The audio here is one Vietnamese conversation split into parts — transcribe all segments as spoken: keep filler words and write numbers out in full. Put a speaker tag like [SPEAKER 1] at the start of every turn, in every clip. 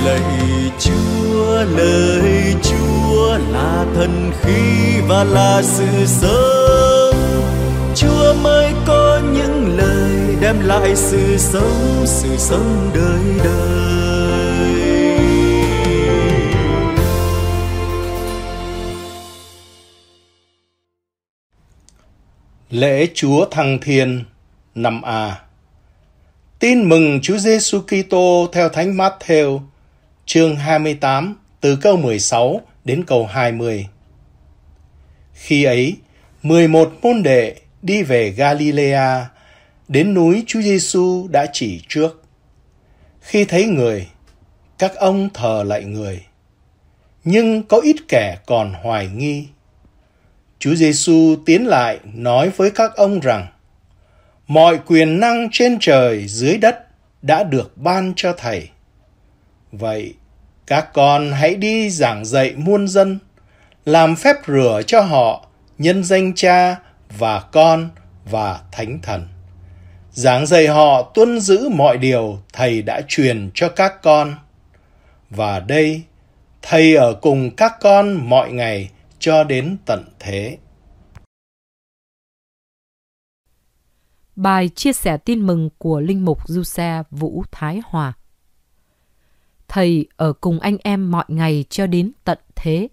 [SPEAKER 1] Lạy Chúa, lời Chúa là thần khí và là sự sống. Chúa mới có những lời đem lại sự sống, sự sống đời đời.
[SPEAKER 2] Lễ Chúa Thăng Thiên năm A. Tin mừng Chúa Giêsu Kitô theo Thánh Mát-thêu, chương hai mươi tám, từ câu mười sáu đến câu hai mươi. Khi ấy, mười một môn đệ đi về Galilea, đến núi Chúa Giêsu đã chỉ trước. Khi thấy người, các ông thờ lạy người, nhưng có ít kẻ còn hoài nghi. Chúa Giêsu tiến lại nói với các ông rằng: mọi quyền năng trên trời dưới đất đã được ban cho thầy. Vậy các con hãy đi giảng dạy muôn dân, làm phép rửa cho họ nhân danh Cha và Con và Thánh Thần. Giảng dạy họ tuân giữ mọi điều thầy đã truyền cho các con. Và đây, thầy ở cùng các con mọi ngày cho đến tận thế.
[SPEAKER 3] Bài chia sẻ tin mừng của Linh mục Giuse Vũ Thái Hòa. Thầy ở cùng anh em mọi ngày cho đến tận thế.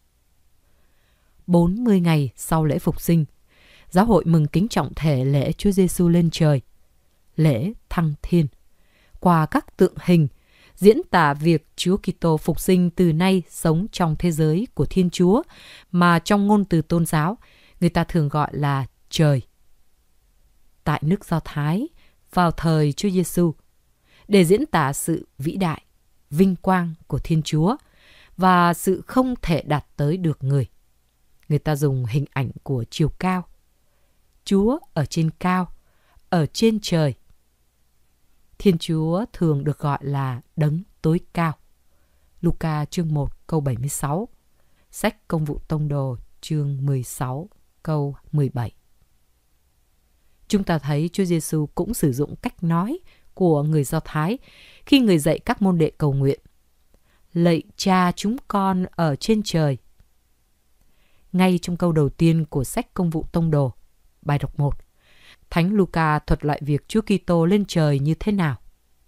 [SPEAKER 3] bốn mươi ngày sau lễ Phục sinh, Giáo hội mừng kính trọng thể lễ Chúa Giêsu lên trời, lễ Thăng Thiên, qua các tượng hình diễn tả việc Chúa Kitô phục sinh từ nay sống trong thế giới của Thiên Chúa mà trong ngôn từ tôn giáo người ta thường gọi là trời. Tại nước Do Thái, vào thời Chúa Giêsu, để diễn tả sự vĩ đại, vinh quang của Thiên Chúa và sự không thể đạt tới được người, người ta dùng hình ảnh của chiều cao. Chúa ở trên cao, ở trên trời. Thiên Chúa thường được gọi là đấng tối cao. Luca chương một câu bảy mươi sáu, sách Công vụ Tông đồ chương mười sáu câu mười bảy. Chúng ta thấy Chúa Giêsu cũng sử dụng cách nói của người Do Thái khi người dạy các môn đệ cầu nguyện: lạy Cha chúng con ở trên trời. Ngay trong câu đầu tiên của sách Công vụ Tông đồ, bài đọc một, Thánh Luca thuật lại việc Chúa Kitô lên trời như thế nào.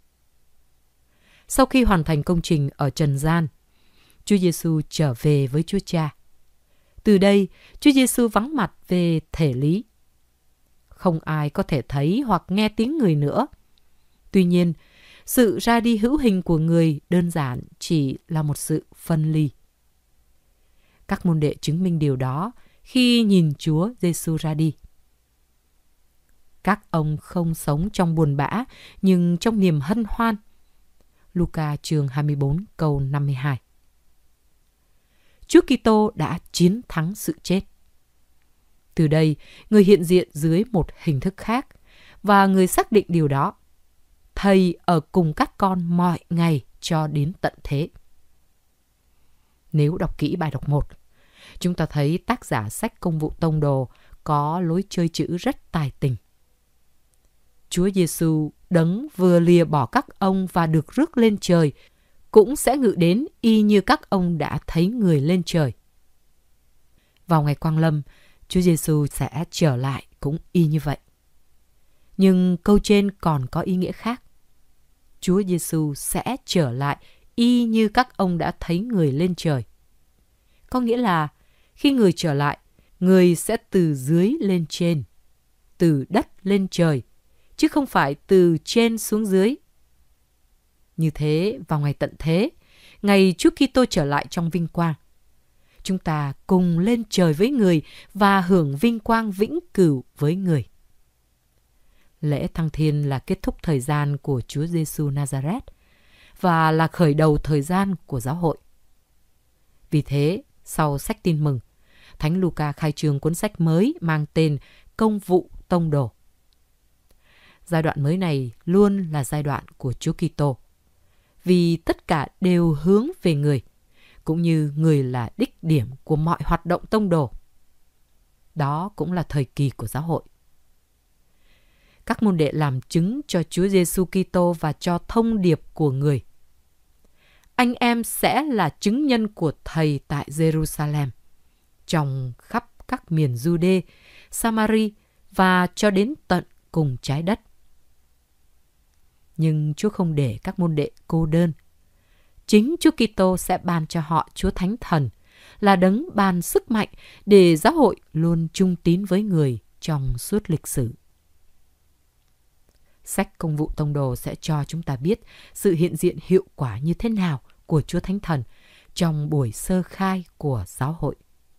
[SPEAKER 3] Sau khi hoàn thành công trình ở trần gian, Chúa Giêsu trở về với Chúa Cha. Từ đây, Chúa Giêsu vắng mặt về thể lý. Không ai có thể thấy hoặc nghe tiếng người nữa. Tuy nhiên, sự ra đi hữu hình của người đơn giản chỉ là một sự phân ly. Các môn đệ chứng minh điều đó khi nhìn Chúa Giêsu ra đi. Các ông không sống trong buồn bã, nhưng trong niềm hân hoan. Luca chương hai mươi bốn câu năm mươi hai. Chúa Kitô đã chiến thắng sự chết. Từ đây, người hiện diện dưới một hình thức khác, và người xác định điều đó. Thầy ở cùng các con mọi ngày cho đến tận thế. Nếu đọc kỹ bài đọc một, chúng ta thấy tác giả sách Công vụ Tông đồ có lối chơi chữ rất tài tình. Chúa Giêsu đấng vừa lìa bỏ các ông và được rước lên trời cũng sẽ ngự đến y như các ông đã thấy người lên trời. Vào ngày Quang Lâm, Chúa Giêsu sẽ trở lại cũng y như vậy. Nhưng câu trên còn có ý nghĩa khác. Chúa Giêsu sẽ trở lại y như các ông đã thấy người lên trời. Có nghĩa là khi người trở lại, người sẽ từ dưới lên trên, từ đất lên trời, chứ không phải từ trên xuống dưới. Như thế, vào ngày tận thế, ngày Chúa Kitô trở lại trong vinh quang, chúng ta cùng lên trời với người và hưởng vinh quang vĩnh cửu với người. Lễ Thăng Thiên là kết thúc thời gian của Chúa Giêsu Nazareth và là khởi đầu thời gian của giáo hội. Vì thế, sau sách Tin mừng, Thánh Luca khai trương cuốn sách mới mang tên Công vụ Tông đồ. Giai đoạn mới này luôn là giai đoạn của Chúa Kitô, vì tất cả đều hướng về người, cũng như người là đích điểm của mọi hoạt động tông đồ. Đó cũng là thời kỳ của giáo hội. Các môn đệ làm chứng cho Chúa Giêsu Kitô và cho thông điệp của người. anh em sẽ là chứng nhân của Thầy tại Jerusalem, trong khắp các miền Jude, Samari và cho đến tận cùng trái đất. Nhưng Chúa không để các môn đệ cô đơn. Chính Chúa Kitô sẽ ban cho họ Chúa Thánh Thần, là đấng ban sức mạnh để giáo hội luôn trung tín với người trong suốt lịch sử. Sách Công vụ Tông đồ sẽ cho chúng ta biết sự hiện diện hiệu quả như thế nào của Chúa Thánh Thần trong buổi sơ khai của giáo hội.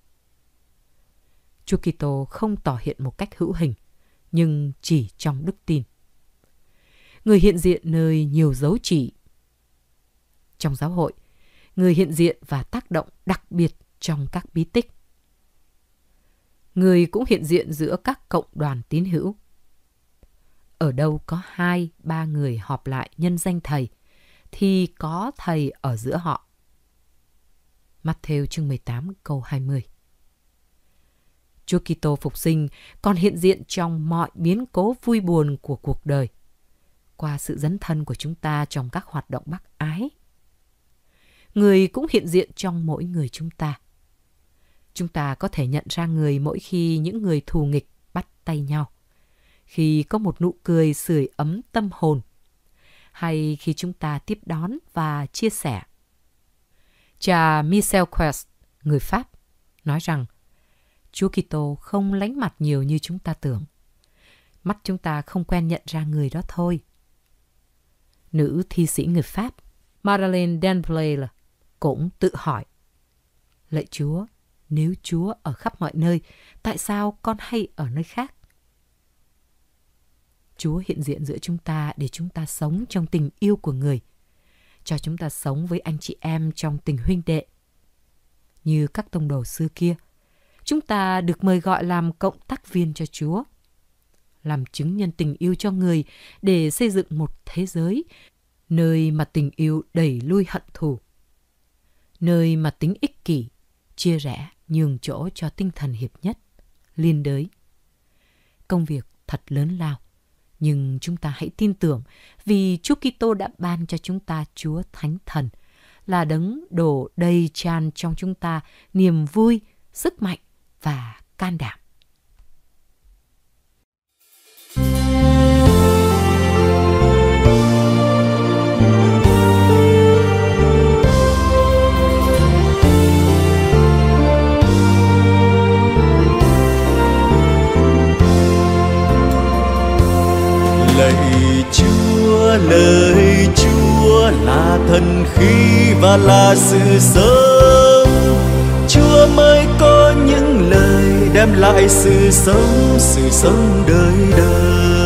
[SPEAKER 3] Chúa Kitô không tỏ hiện một cách hữu hình, nhưng chỉ trong đức tin. Người hiện diện nơi nhiều dấu chỉ. Trong giáo hội, người hiện diện và tác động đặc biệt trong các bí tích. Người cũng hiện diện giữa các cộng đoàn tín hữu. Ở đâu có hai, ba người họp lại nhân danh Thầy, thì có Thầy ở giữa họ. Matthew chương mười tám câu hai mươi. Chúa Kitô phục sinh còn hiện diện trong mọi biến cố vui buồn của cuộc đời, qua sự dấn thân của chúng ta trong các hoạt động bác ái. Người cũng hiện diện trong mỗi người chúng ta. Chúng ta có thể nhận ra người mỗi khi những người thù nghịch bắt tay nhau, khi có một nụ cười sưởi ấm tâm hồn, hay khi chúng ta tiếp đón và chia sẻ. Cha Michel Quest, người Pháp, nói rằng Chúa Kitô không lánh mặt nhiều như chúng ta tưởng. Mắt chúng ta không quen nhận ra người đó thôi. Nữ thi sĩ người Pháp Madeleine Denplay cũng tự hỏi: lạy Chúa, nếu Chúa ở khắp mọi nơi, tại sao con hay ở nơi khác? Chúa hiện diện giữa chúng ta để chúng ta sống trong tình yêu của người, cho chúng ta sống với anh chị em trong tình huynh đệ. Như các tông đồ xưa kia, chúng ta được mời gọi làm cộng tác viên cho Chúa, làm chứng nhân tình yêu cho người để xây dựng một thế giới, nơi mà tình yêu đẩy lui hận thù, nơi mà tính ích kỷ, chia rẽ nhường chỗ cho tinh thần hiệp nhất, liên đới. Công việc thật lớn lao, nhưng chúng ta hãy tin tưởng vì Chúa Kitô đã ban cho chúng ta Chúa Thánh Thần, là đấng đổ đầy tràn trong chúng ta niềm vui, sức mạnh và can đảm.
[SPEAKER 1] Lạy Chúa, lời Chúa là thần khí và là sự sống. Chúa mới có những lời đem lại sự sống, sự sống đời đời.